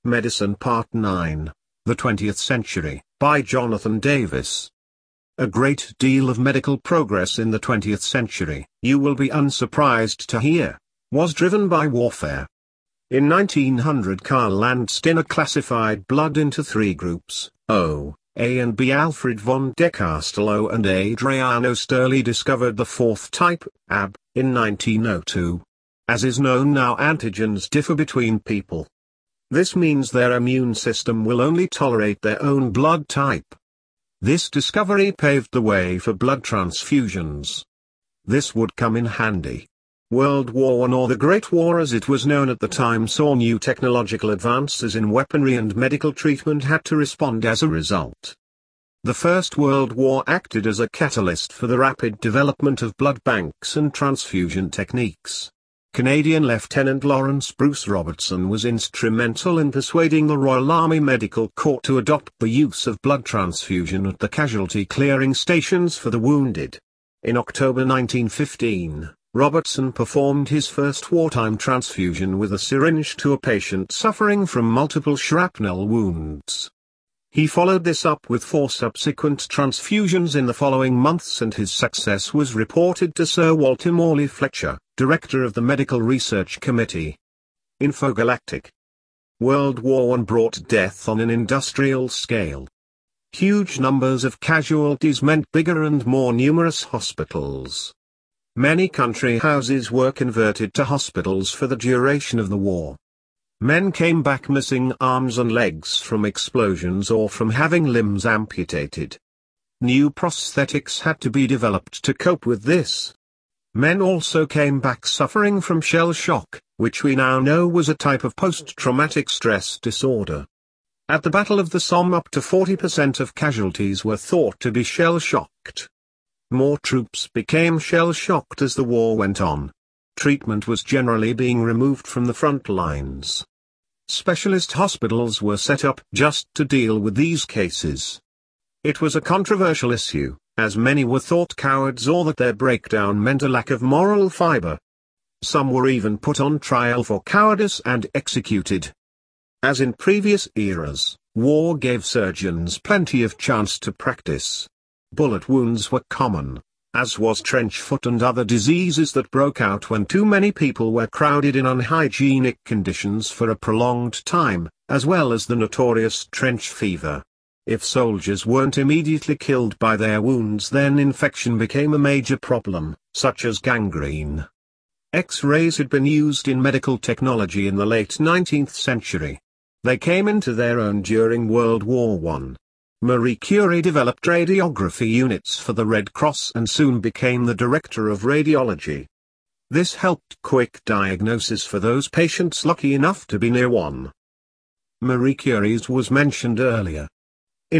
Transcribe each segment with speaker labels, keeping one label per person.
Speaker 1: Medicine Part 9, The 20th Century, by Jonathan Davis. A great deal of medical progress in the 20th century, you will be unsurprised to hear, was driven by warfare. In 1900 Karl Landsteiner classified blood into three groups, O, A and B. Alfred von de Castello and Adriano Sterli discovered the fourth type, AB, in 1902. As is known now, antigens differ between people. This means their immune system will only tolerate their own blood type. This discovery paved the way for blood transfusions. This would come in handy. World War I, or the Great War as it was known at the time, saw new technological advances in weaponry, and medical treatment had to respond as a result. The First World War acted as a catalyst for the rapid development of blood banks and transfusion techniques. Canadian Lieutenant Lawrence Bruce Robertson was instrumental in persuading the Royal Army Medical Corps to adopt the use of blood transfusion at the casualty clearing stations for the wounded. In October 1915, Robertson performed his first wartime transfusion with a syringe to a patient suffering from multiple shrapnel wounds. He followed this up with 4 subsequent transfusions in the following months, and his success was reported to Sir Walter Morley Fletcher, director of the Medical Research Committee. Infogalactic. World War I brought death on an industrial scale. Huge numbers of casualties meant bigger and more numerous hospitals. Many country houses were converted to hospitals for the duration of the war. Men came back missing arms and legs from explosions or from having limbs amputated. New prosthetics had to be developed to cope with this. Men also came back suffering from shell shock, which we now know was a type of post-traumatic stress disorder. At the Battle of the Somme, up to 40% of casualties were thought to be shell-shocked. More troops became shell-shocked as the war went on. Treatment was generally being removed from the front lines. Specialist hospitals were set up just to deal with these cases. It was a controversial issue, as many were thought cowards or that their breakdown meant a lack of moral fiber. Some were even put on trial for cowardice and executed. As in previous eras, war gave surgeons plenty of chance to practice. Bullet wounds were common, as was trench foot and other diseases that broke out when too many people were crowded in unhygienic conditions for a prolonged time, as well as the notorious trench fever. If soldiers weren't immediately killed by their wounds, then infection became a major problem, such as gangrene. X-rays had been used in medical technology in the late 19th century. They came into their own during World War I. Marie Curie developed radiography units for the Red Cross and soon became the director of radiology. This helped quick diagnosis for those patients lucky enough to be near one. Marie Curie's was mentioned earlier. In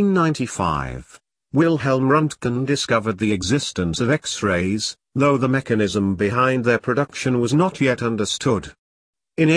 Speaker 1: 1895, Wilhelm Röntgen discovered the existence of X-rays, though the mechanism behind their production was not yet understood. In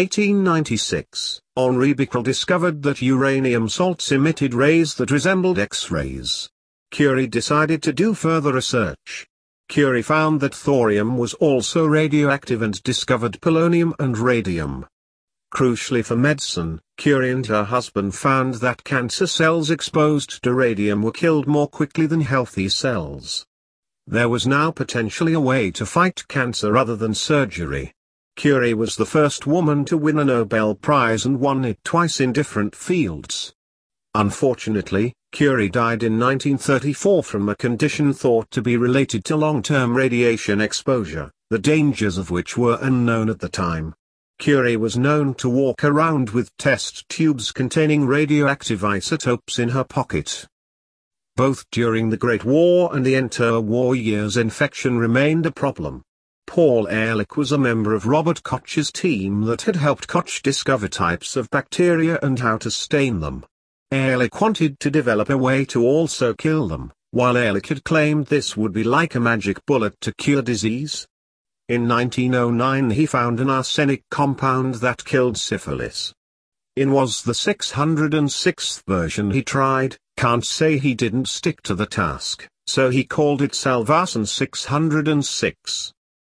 Speaker 1: 1896, Henri Becquerel discovered that uranium salts emitted rays that resembled X-rays. Curie decided to do further research. Curie found that thorium was also radioactive and discovered polonium and radium. Crucially for medicine, Curie and her husband found that cancer cells exposed to radium were killed more quickly than healthy cells. There was now potentially a way to fight cancer other than surgery. Curie was the first woman to win a Nobel Prize and won it twice in different fields. Unfortunately, Curie died in 1934 from a condition thought to be related to long-term radiation exposure, the dangers of which were unknown at the time. Curie was known to walk around with test tubes containing radioactive isotopes in her pocket. Both during the Great War and the interwar years, infection remained a problem. Paul Ehrlich was a member of Robert Koch's team that had helped Koch discover types of bacteria and how to stain them. Ehrlich wanted to develop a way to also kill them, while Ehrlich had claimed this would be like a magic bullet to cure disease. In 1909 he found an arsenic compound that killed syphilis. In was the 606th version he tried, can't say he didn't stick to the task, so he called it Salvarsan 606.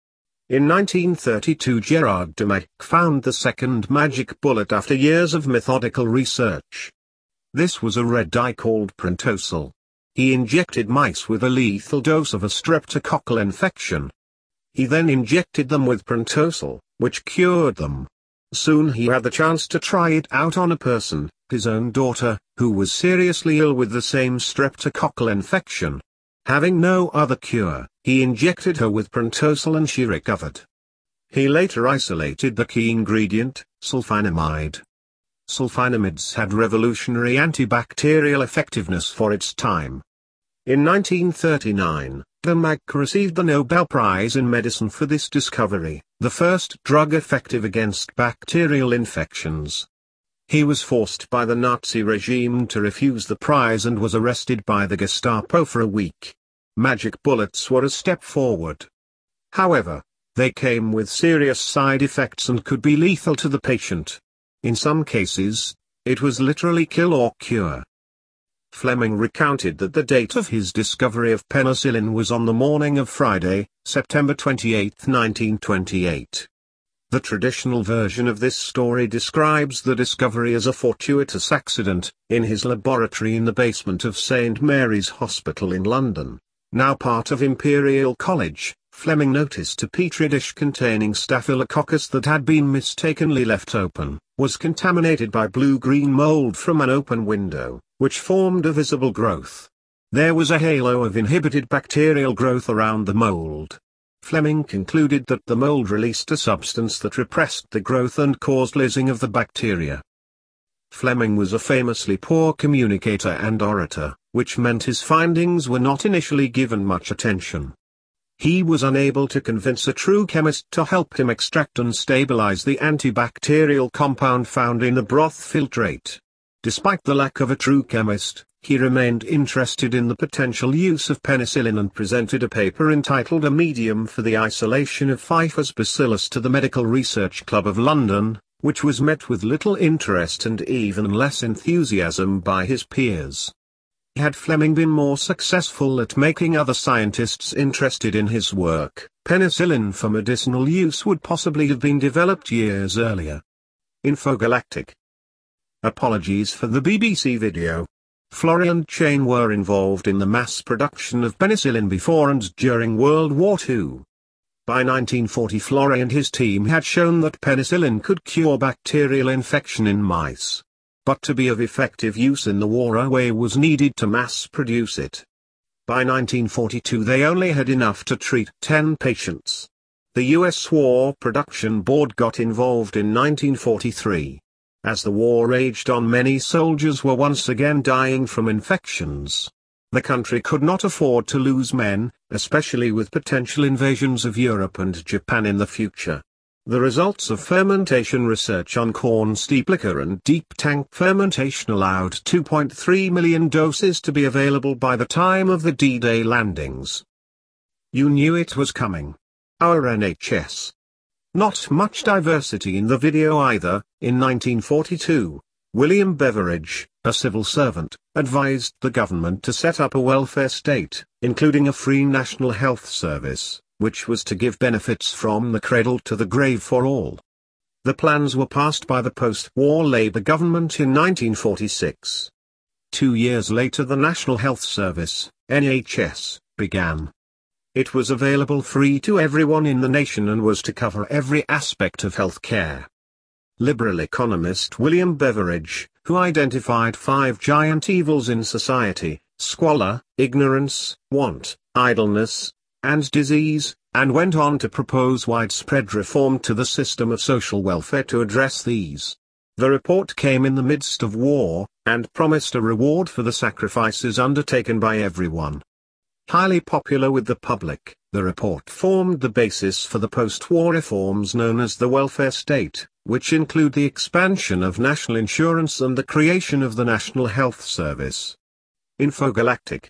Speaker 1: In 1932 Gerard de Mack found the second magic bullet after years of methodical research. This was a red dye called prantosol. He injected mice with a lethal dose of a streptococcal infection. He then injected them with prantosol, which cured them. Soon he had the chance to try it out on a person, his own daughter, who was seriously ill with the same streptococcal infection. Having no other cure, he injected her with prantosol and she recovered. He later isolated the key ingredient, sulfonamide. Sulfonamides had revolutionary antibacterial effectiveness for its time. In 1939, de Mack received the Nobel Prize in Medicine for this discovery, the first drug effective against bacterial infections. He was forced by the Nazi regime to refuse the prize and was arrested by the Gestapo for a week. Magic bullets were a step forward. However, they came with serious side effects and could be lethal to the patient. In some cases, it was literally kill or cure. Fleming recounted that the date of his discovery of penicillin was on the morning of Friday, September 28, 1928. The traditional version of this story describes the discovery as a fortuitous accident, in his laboratory in the basement of St. Mary's Hospital in London. Now part of Imperial College, Fleming noticed a petri dish containing Staphylococcus that had been mistakenly left open, was contaminated by blue-green mold from an open window, which formed a visible growth. There was a halo of inhibited bacterial growth around the mold. Fleming concluded that the mold released a substance that repressed the growth and caused lysing of the bacteria. Fleming was a famously poor communicator and orator, which meant his findings were not initially given much attention. He was unable to convince a true chemist to help him extract and stabilize the antibacterial compound found in the broth filtrate. Despite the lack of a true chemist, he remained interested in the potential use of penicillin and presented a paper entitled A Medium for the Isolation of Pfeiffer's Bacillus to the Medical Research Club of London, which was met with little interest and even less enthusiasm by his peers. Had Fleming been more successful at making other scientists interested in his work, penicillin for medicinal use would possibly have been developed years earlier. Infogalactic. Apologies for the BBC video. Florey and Chain were involved in the mass production of penicillin before and during World War II. By 1940 Florey and his team had shown that penicillin could cure bacterial infection in mice. But to be of effective use in the war a way was needed to mass produce it. By 1942 they only had enough to treat 10 patients. The U.S. War Production Board got involved in 1943. As the war raged on, many soldiers were once again dying from infections. The country could not afford to lose men, especially with potential invasions of Europe and Japan in the future. The results of fermentation research on corn steep liquor and deep tank fermentation allowed 2.3 million doses to be available by the time of the D-Day landings. You knew it was coming. Our NHS. Not much diversity in the video either. In 1942, William Beveridge, a civil servant, advised the government to set up a welfare state, including a free national health service, which was to give benefits from the cradle to the grave for all. The plans were passed by the post-war Labour government in 1946. 2 years later the National Health Service, NHS, began. It was available free to everyone in the nation and was to cover every aspect of health care. Liberal economist William Beveridge, who identified 5 giant evils in society: squalor, ignorance, want, idleness, and disease, and went on to propose widespread reform to the system of social welfare to address these. The report came in the midst of war, and promised a reward for the sacrifices undertaken by everyone. Highly popular with the public, the report formed the basis for the post-war reforms known as the welfare state, which include the expansion of national insurance and the creation of the National Health Service. Infogalactic.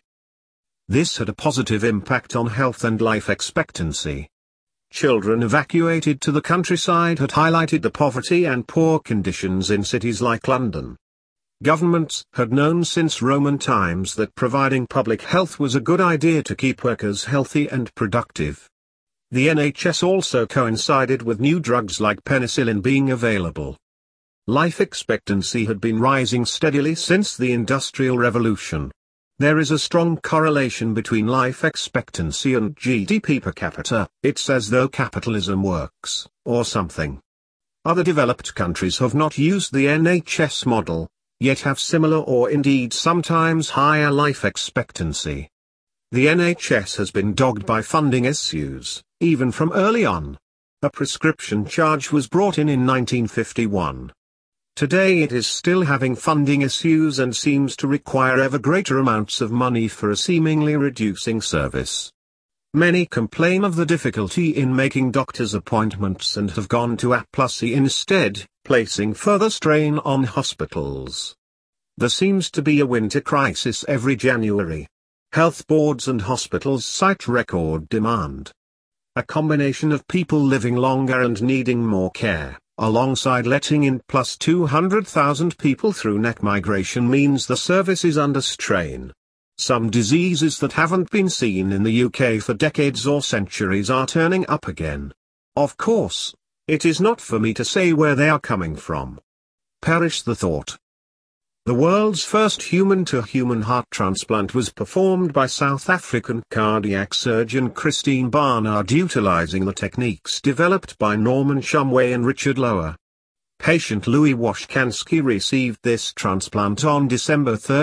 Speaker 1: This had a positive impact on health and life expectancy. Children evacuated to the countryside had highlighted the poverty and poor conditions in cities like London. Governments had known since Roman times that providing public health was a good idea to keep workers healthy and productive. The NHS also coincided with new drugs like penicillin being available. Life expectancy had been rising steadily since the Industrial Revolution. There is a strong correlation between life expectancy and GDP per capita. It's as though capitalism works, or something. Other developed countries have not used the NHS model, yet have similar or indeed sometimes higher life expectancy. The NHS has been dogged by funding issues, even from early on. A prescription charge was brought in 1951. Today it is still having funding issues and seems to require ever greater amounts of money for a seemingly reducing service. Many complain of the difficulty in making doctors' appointments and have gone to A+E instead, placing further strain on hospitals. There seems to be a winter crisis every January. Health boards and hospitals cite record demand. A combination of people living longer and needing more care, alongside letting in plus 200,000 people through net migration means the service is under strain. Some diseases that haven't been seen in the UK for decades or centuries are turning up again. Of course, it is not for me to say where they are coming from. Perish the thought. The world's first human-to-human heart transplant was performed by South African cardiac surgeon Christine Barnard utilizing the techniques developed by Norman Shumway and Richard Lower. Patient Louis Washkansky received this transplant on December 3,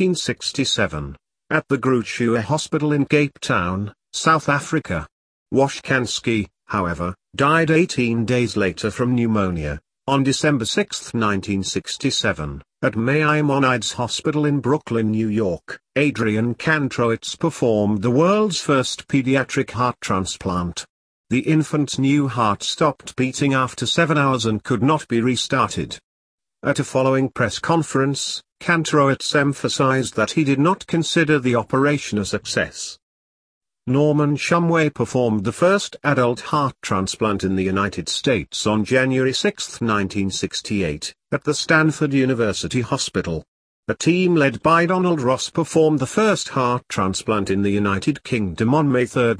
Speaker 1: 1967, at the Groote Hospital in Cape Town, South Africa. Washkansky, however, died 18 days later from pneumonia, on December 6, 1967, at Maimonides Hospital in Brooklyn, New York. Adrian Kantrowitz performed the world's first pediatric heart transplant. The infant's new heart stopped beating after 7 hours and could not be restarted. At a following press conference, Kantrowitz emphasized that he did not consider the operation a success. Norman Shumway performed the first adult heart transplant in the United States on January 6, 1968, at the Stanford University Hospital. A team led by Donald Ross performed the first heart transplant in the United Kingdom on May 3,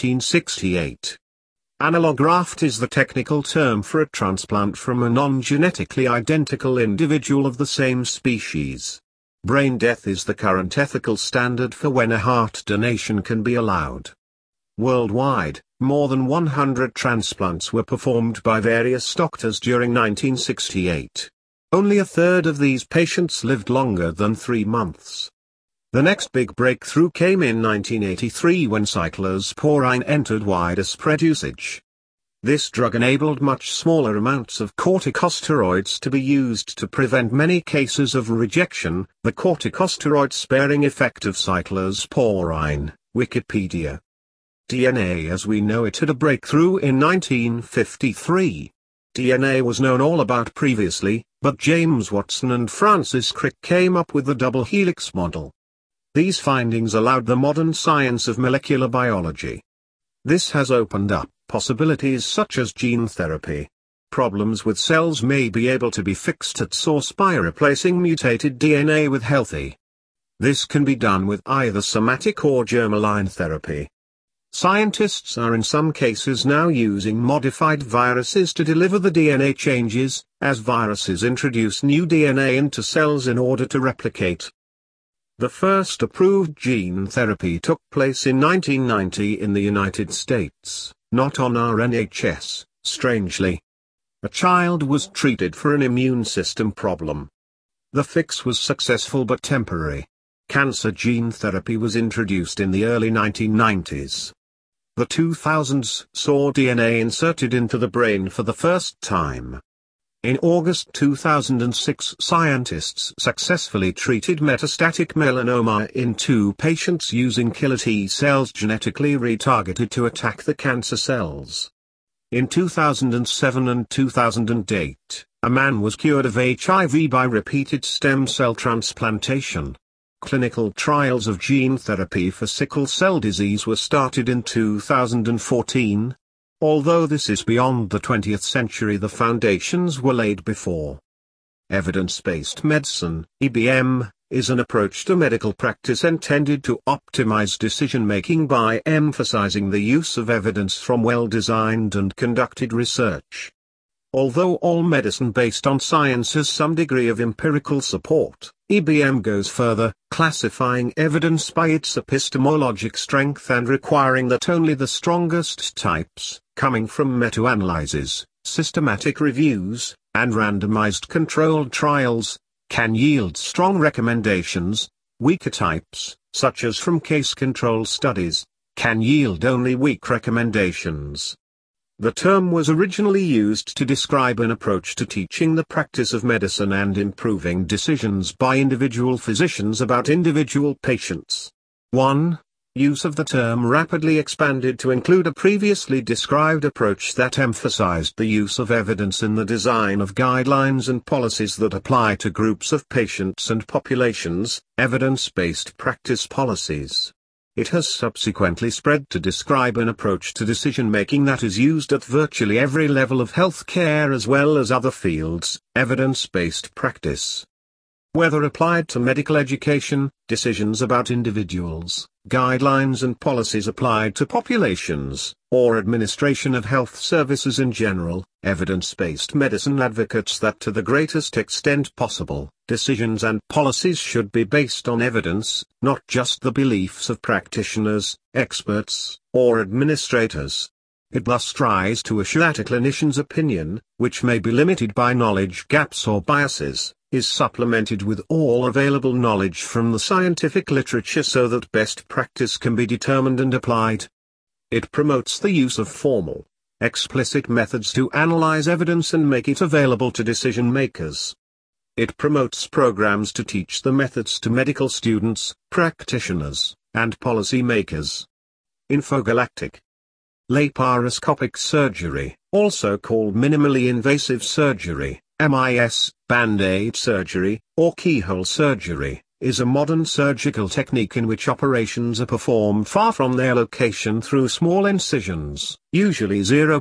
Speaker 1: 1968. Allograft is the technical term for a transplant from a non-genetically identical individual of the same species. Brain death is the current ethical standard for when a heart donation can be allowed. Worldwide, more than 100 transplants were performed by various doctors during 1968. Only a third of these patients lived longer than 3 months. The next big breakthrough came in 1983 when cyclosporine entered wider spread usage. This drug enabled much smaller amounts of corticosteroids to be used to prevent many cases of rejection. The corticosteroid-sparing effect of cyclosporine, Wikipedia. DNA as we know it had a breakthrough in 1953. DNA was known all about previously, but James Watson and Francis Crick came up with the double helix model. These findings allowed the modern science of molecular biology. This has opened up possibilities such as gene therapy. Problems with cells may be able to be fixed at source by replacing mutated DNA with healthy. This can be done with either somatic or germline therapy. Scientists are in some cases now using modified viruses to deliver the DNA changes, as viruses introduce new DNA into cells in order to replicate. The first approved gene therapy took place in 1990 in the United States, not on our NHS, strangely. A child was treated for an immune system problem. The fix was successful but temporary. Cancer gene therapy was introduced in the early 1990s. The 2000s saw DNA inserted into the brain for the first time. In August 2006, scientists successfully treated metastatic melanoma in 2 patients using killer T cells genetically retargeted to attack the cancer cells. In 2007 and 2008, a man was cured of HIV by repeated stem cell transplantation. Clinical trials of gene therapy for sickle cell disease were started in 2014. Although this is beyond the 20th century, the foundations were laid before. Evidence-based medicine, EBM, is an approach to medical practice intended to optimize decision-making by emphasizing the use of evidence from well-designed and conducted research. Although all medicine based on science has some degree of empirical support, EBM goes further, classifying evidence by its epistemologic strength and requiring that only the strongest types, coming from meta-analyses, systematic reviews, and randomized controlled trials, can yield strong recommendations. Weaker types, such as from case control studies, can yield only weak recommendations. The term was originally used to describe an approach to teaching the practice of medicine and improving decisions by individual physicians about individual patients. 1. Use of the term rapidly expanded to include a previously described approach that emphasized the use of evidence in the design of guidelines and policies that apply to groups of patients and populations, evidence-based practice policies. It has subsequently spread to describe an approach to decision-making that is used at virtually every level of healthcare as well as other fields, evidence-based practice. Whether applied to medical education, decisions about individuals, guidelines and policies applied to populations, or administration of health services in general, evidence-based medicine advocates that to the greatest extent possible, decisions and policies should be based on evidence, not just the beliefs of practitioners, experts, or administrators. It thus tries to assure that a clinician's opinion, which may be limited by knowledge gaps or biases, is supplemented with all available knowledge from the scientific literature so that best practice can be determined and applied. It promotes the use of formal, explicit methods to analyze evidence and make it available to decision makers. It promotes programs to teach the methods to medical students, practitioners, and policy makers. Infogalactic. Laparoscopic surgery, also called minimally invasive surgery, MIS, Band-Aid surgery, or keyhole surgery, is a modern surgical technique in which operations are performed far from their location through small incisions, usually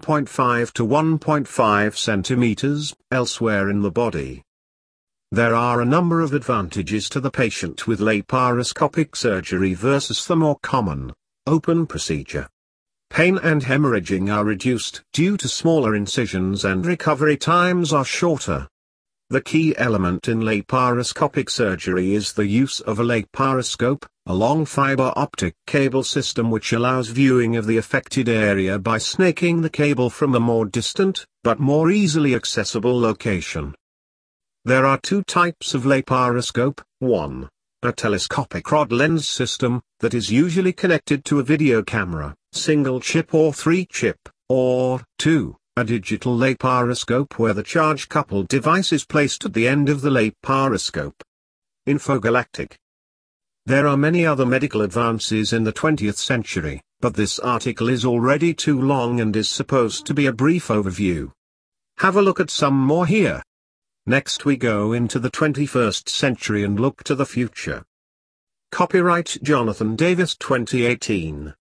Speaker 1: 0.5 to 1.5 centimeters, elsewhere in the body. There are a number of advantages to the patient with laparoscopic surgery versus the more common, open procedure. Pain and hemorrhaging are reduced due to smaller incisions and recovery times are shorter. The key element in laparoscopic surgery is the use of a laparoscope, a long fiber optic cable system which allows viewing of the affected area by snaking the cable from a more distant, but more easily accessible location. There are two types of laparoscope: 1. A telescopic rod lens system, that is usually connected to a video camera, single chip or 3-chip, or 2. A digital laparoscope where the charge-coupled device is placed at the end of the laparoscope. Infogalactic. There are many other medical advances in the 20th century, but this article is already too long and is supposed to be a brief overview. Have a look at some more here. Next we go into the 21st century and look to the future. Copyright Jonathan Davis 2018.